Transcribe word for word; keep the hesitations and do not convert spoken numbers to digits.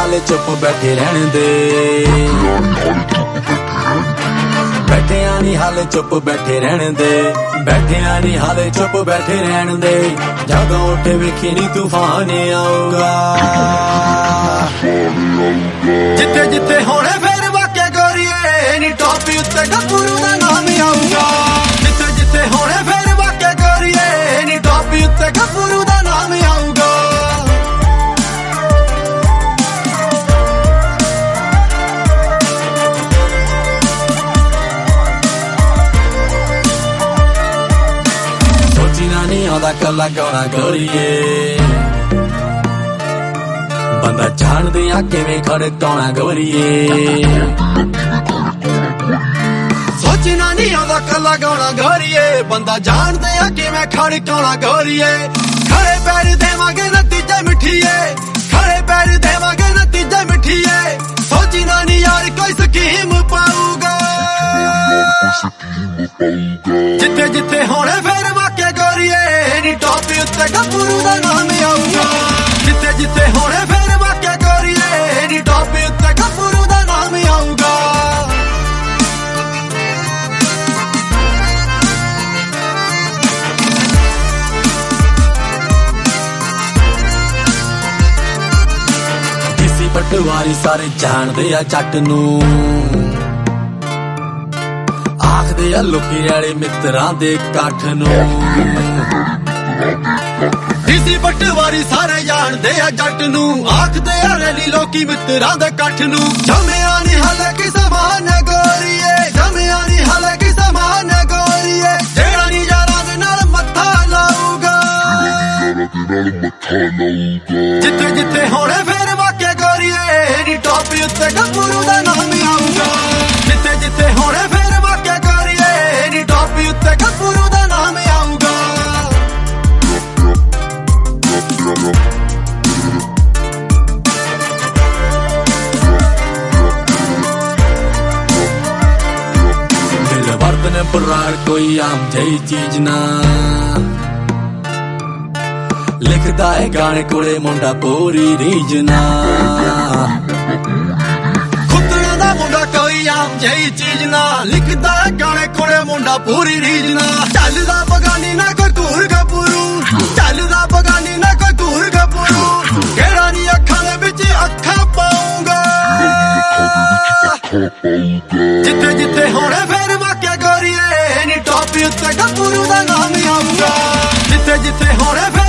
ਹਾਲੇ ਚੁੱਪ ਬੈਠੇ ਰਹਿਣ ਦੇ, ਬੈਠਿਆਂ ਨੀ ਹਾਲੇ ਚੁੱਪ ਬੈਠੇ ਰਹਿਣ ਦੇ, ਬੈਠਿਆਂ ਨੀ ਹਾਲੇ ਚੁੱਪ ਬੈਠੇ ਰਹਿਣ ਦੇ। ਜਦੋਂ ਉੱਠ ਵੇਖੀ ਨੀ ਤੂਫਾਨ ਆਊਗਾ, ਜਿੱਥੇ ਜਿੱਥੇ ਹੋਣੇ ਫੇਰ ਵਾਕਿਆ ਗੋਰੀਏ ਨੀ ਟੋਪੀ ਉੱਤੇ ਗੱਭਰੂ ਦਾ ਨਾਮ ਆਊਗਾ, ਜਿੱਥੇ ਜਿੱਥੇ ਹੋਣੇ ਫੇਰ ਵਾਕਿਆ ਗੋਰੀਏ ਨੀ ਟੋਪੀ ਉੱਤੇ ਗੱਭਰੂ ਦਾ ਨਾਮ ਆਊਗਾ। ਨੀ ਆਉਂਦਾ ਕੱਲਾ ਗਾਉਣਾ ਗੋਰੀਏ, ਬੰਦਾ ਜਾਣਦੇ ਆ ਕਿਵੇਂ ਖੜਕਾਉਣਾ ਗੋਰੀਏ, ਸੋਚਣਾ ਨੀ ਆਉਂਦਾ ਕੱਲਾ ਗਾਉਣਾ ਗੋਰੀਏ, ਬੰਦਾ ਜਾਣਦੇ ਆ ਕਿਵੇਂ ਖੜਕਾਉਣਾ ਗੋਰੀਏ। ਖੜੇ ਪੈਰ ਦੇਵਾਂਗੇ ਨਤੀਜੇ ਮਿੱਠੀਏ, ਖੜੇ ਪੈਰ ਦੇਵਾਂਗੇ ਨਤੀਜੇ ਮਿੱਠੀਏ, ਸੋਚਣਾ ਨੀ ਯਾਰ ਕੋਈ ਸਕੀਮ ਪਾਊਗਾ, ਜਿੱਥੇ ਜਿੱਥੇ ਹੋਣੇ ਫੇਰ ਵਾਕਿਆ ਗੋਰੀਏ ਨੀ ਟੋਪੀ ਉੱਤੇ ਗੱਭਰੂ ਦਾ ਨਾਮ ਆਊਗਾ, ਜਿੱਥੇ ਜਿੱਥੇ ਹੋਣੇ ਫੇਰ ਵਾਕਿਆ ਗੋਰੀਏ ਨੀ ਟੋਪੀ ਉੱਤੇ ਗੱਭਰੂ ਦਾ ਨਾਮ ਆਊਗਾ। ਕਿਸੇ ਪਟਵਾਰੀ ਸਾਰੇ ਜਾਣਦੇ ਆ ਜੱਟ ਨੂੰ, ਆਖਦੇ ਆ ਲੋਕੀ ਵਾਲੇ ਮਿੱਤਰਾਂ ਦੇ ਇਕੱਠ ਨੂੰ, ਡੀਸੀ ਪਟਵਾਰੀ ਸਾਰੇ ਜਾਣਦੇ ਆ ਜੱਟ ਨੂੰ, ਆਖਦੇ ਆ ਰੈਲੀ ਲੋਕੀ ਮਿੱਤਰਾਂ ਦੇ ਇਕੱਠ ਨੂੰ। ਜੰਮਿਆ ਨੀ ਹਾਲੇ ਕੀ ਸਮਾਨ ਗੋਰੀਏ, ਜੰਮਿਆ ਨੀ ਹਾਲੇ ਕੀ ਸਮਾਨ ਗੋਰੀਏ, ਜਿਹੜਾ ਨੀ ਯਾਰਾਂ ਦੇ ਨਾਲ ਮੱਥਾ ਲਾਊਗਾ, ਜਿੱਥੇ ਜਿੱਥੇ ਹੋਣੇ ਫੇਰ ਵਾਕਿਆ ਗੋਰੀਏ ਨੀ ਟੋਪੀ ਉੱਤੇ ਗੱਭਰੂ ਦਾ ਨਾਮ ਆਊਗਾ, ਜਿੱਥੇ ਜਿੱਥੇ ਹੋਣੇ ਫੇਰ ਵਾਕਿਆ ਗੋਰੀਏ ਨੀ ਟੋਪੀ ਉੱਤੇ ਗੱਭਰੂ ਦਾ ਨਾਮ ਆਊਗਾ। ਦਿਲ ਵਰਤਨ ਪੁਰਾਰ ਕੋਈ ਆਮ ਜਿਹੀ ਚੀਜ਼ ਨਾ, ਲਿਖਦਾ ਏ ਗਾਣੇ ਕੋਲੇ ਮੁੰਡਾ ਪੂਰੀ ਰੀਝ ਨਾ, ਖੁੱਤਣਾ ਦਾ ਮੁੰਡਾ ਕੋਈ ਆਮ ਜਿਹੀ ਚੀਜ਼ ਨਾ, ਲਿਖਦਾ ਏ ਗਾਣੇ ਕੋਲੇ ਮੁੰਡਾ ਪੂਰੀ ਰੀਝ ਨਾ। ਚੱਲਦਾ ਬਗਾਨੀ ਨਾ ਕੋਈ ਘੂਰ ਗੱਭਰੂ, ਚੱਲਦਾ ਬਗਾਨੀ ਨਾ ਕੋਈ ਘੂਰ ਗੱਭਰੂ, ਕਿਹੜਾ ਨੀ ਅੱਖਾਂ ਦੇ ਵਿੱਚ ਅੱਖਾਂ ਪਾਊਗਾ, ਜਿੱਥੇ ਜਿੱਥੇ ਹੋਣੇ ਫੇਰ ਵਾਕਿਆ ਗੋਰੀਏ ਨੀ ਟੋਪੀ ਉੱਤੇ ਗੱਭਰੂ ਦਾ ਨਾਮ ਆਊਗਾ, ਜਿੱਥੇ ਜਿੱਥੇ ਹੋਣੇ ਫੇਰ